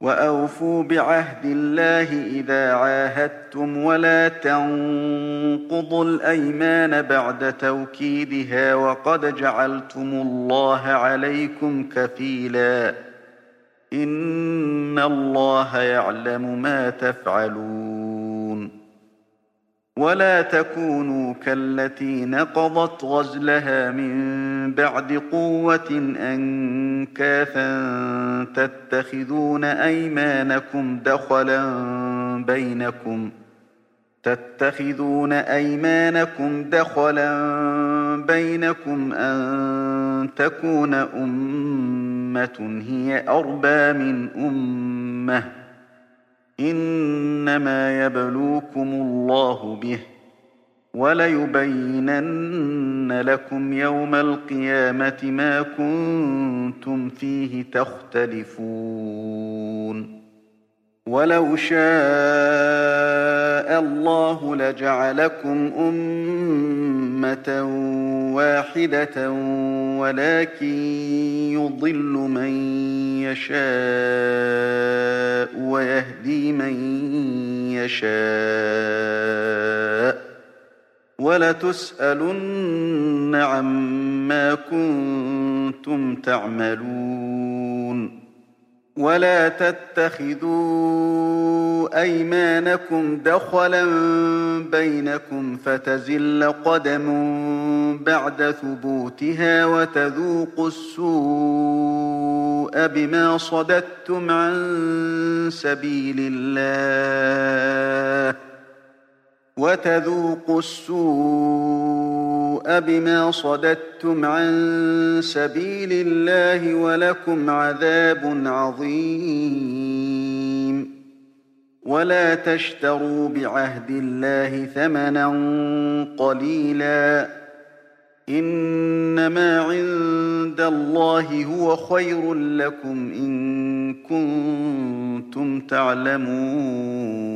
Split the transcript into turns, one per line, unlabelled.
وأوفوا بعهد الله إذا عاهدتم ولا تنقضوا الأيمان بعد توكيدها وقد جعلتم الله عليكم كفيلا إن الله يعلم ما تفعلون ولا تكونوا كالتي نقضت غزلها من بعد قوة أنكاثا تتخذون أيمانكم دخلا بينكم أن تكون أمة هي أربى من أمة إنما يبلوكم الله به وليبينن لكم يوم القيامة ما كنتم فيه تختلفون ولو شاء الله لجعلكم أمة واحدة ولكن يضل من يشاء ويهدي من يشاء ولتسألن عما كنتم تعملون ولا تتخذوا أيمانكم دخلا بينكم فتزل قدم بعد ثبوتها وتذوقوا السوء بما صددتم عن سبيل الله ولكم عذاب عظيم ولا تشتروا بعهد الله ثمنا قليلا إنما عند الله هو خير لكم إن كنتم تعلمون